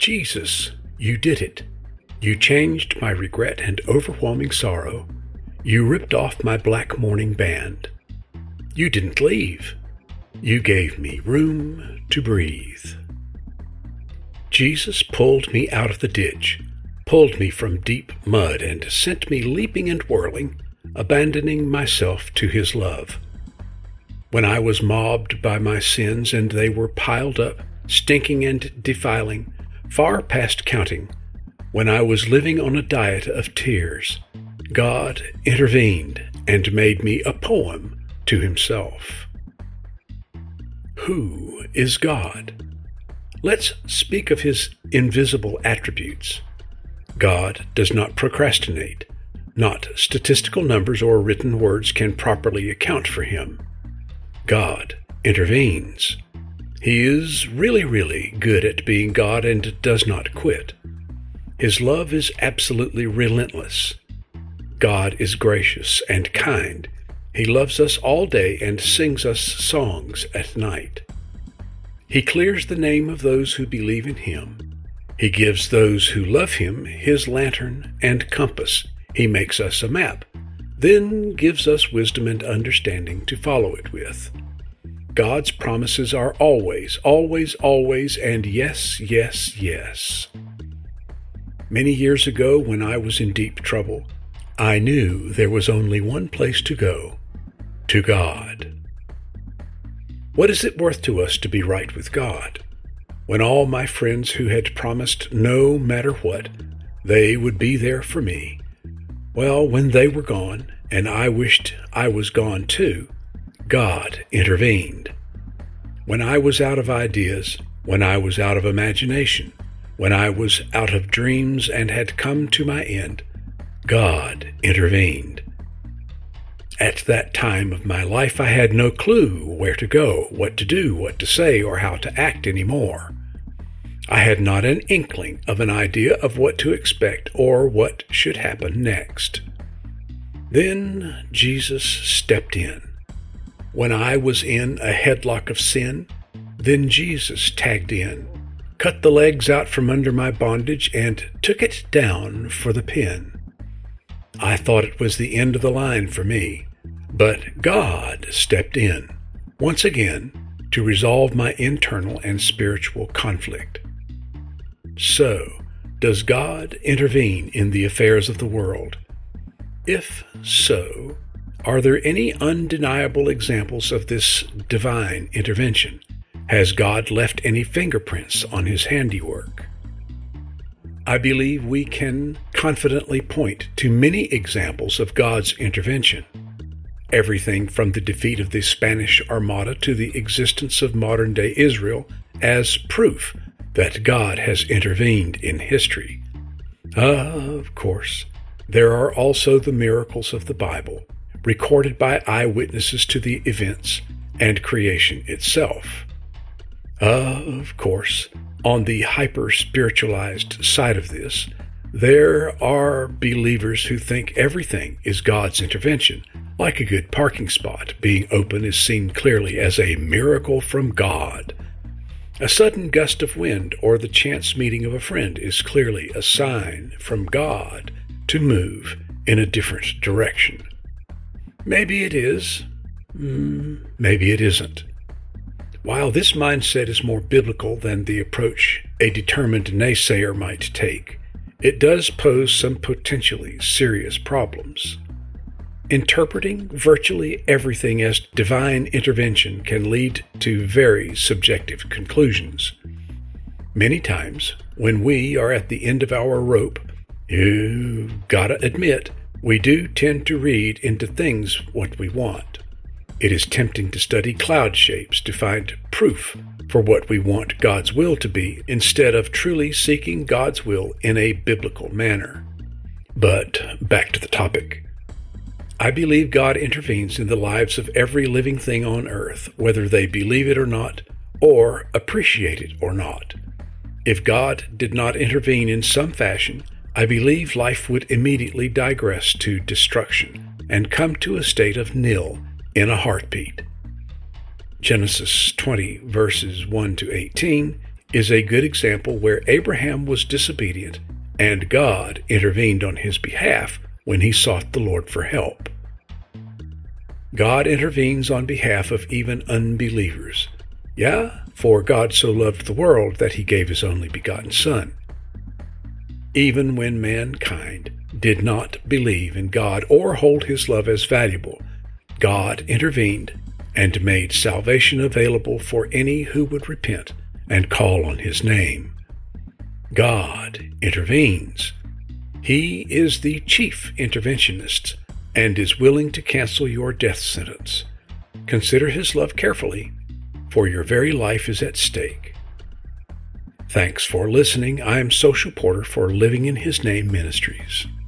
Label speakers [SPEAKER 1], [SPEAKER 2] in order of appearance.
[SPEAKER 1] Jesus, you did it. You changed my regret and overwhelming sorrow. You ripped off my black mourning band. You didn't leave. You gave me room to breathe. Jesus pulled me out of the ditch, pulled me from deep mud, and sent me leaping and whirling, abandoning myself to his love. When I was mobbed by my sins and they were piled up, stinking and defiling, far past counting, when I was living on a diet of tears, God intervened and made me a poem to himself. Who is God? Let's speak of his invisible attributes. God does not procrastinate. Not statistical numbers or written words can properly account for him. God intervenes. He is really, really good at being God and does not quit. His love is absolutely relentless. God is gracious and kind. He loves us all day and sings us songs at night. He clears the name of those who believe in him. He gives those who love him his lantern and compass. He makes us a map, then gives us wisdom and understanding to follow it with. God's promises are always, always, always, and yes, yes, yes. Many years ago, when I was in deep trouble, I knew there was only one place to go, to God. What is it worth to us to be right with God? When all my friends who had promised no matter what, they would be there for me, well, when they were gone, and I wished I was gone too, God intervened. When I was out of ideas, when I was out of imagination, when I was out of dreams and had come to my end, God intervened. At that time of my life, I had no clue where to go, what to do, what to say, or how to act anymore. I had not an inkling of an idea of what to expect or what should happen next. Then Jesus stepped in. When I was in a headlock of sin, then Jesus tagged in, cut the legs out from under my bondage, and took it down for the pin. I thought it was the end of the line for me, but God stepped in, once again, to resolve my internal and spiritual conflict. So, does God intervene in the affairs of the world? If so, are there any undeniable examples of this divine intervention? Has God left any fingerprints on his handiwork? I believe we can confidently point to many examples of God's intervention. Everything from the defeat of the Spanish Armada to the existence of modern-day Israel as proof that God has intervened in history. Of course, there are also the miracles of the Bible, recorded by eyewitnesses to the events and creation itself. Of course, on the hyper-spiritualized side of this, there are believers who think everything is God's intervention, like a good parking spot being open is seen clearly as a miracle from God. A sudden gust of wind or the chance meeting of a friend is clearly a sign from God to move in a different direction. Maybe it is, maybe it isn't. While this mindset is more biblical than the approach a determined naysayer might take, it does pose some potentially serious problems. Interpreting virtually everything as divine intervention can lead to very subjective conclusions. Many times, when we are at the end of our rope, you gotta admit, we do tend to read into things what we want. It is tempting to study cloud shapes to find proof for what we want God's will to be, instead of truly seeking God's will in a biblical manner. But back to the topic. I believe God intervenes in the lives of every living thing on earth, whether they believe it or not, or appreciate it or not. If God did not intervene in some fashion, I believe life would immediately digress to destruction and come to a state of nil in a heartbeat. Genesis 20, verses 1 to 18, is a good example where Abraham was disobedient and God intervened on his behalf when he sought the Lord for help. God intervenes on behalf of even unbelievers. Yeah, for God so loved the world that he gave his only begotten Son. Even when mankind did not believe in God or hold his love as valuable, God intervened and made salvation available for any who would repent and call on his name. God intervenes. He is the chief interventionist and is willing to cancel your death sentence. Consider his love carefully, for your very life is at stake. Thanks for listening. I am Social Porter for Living in His Name Ministries.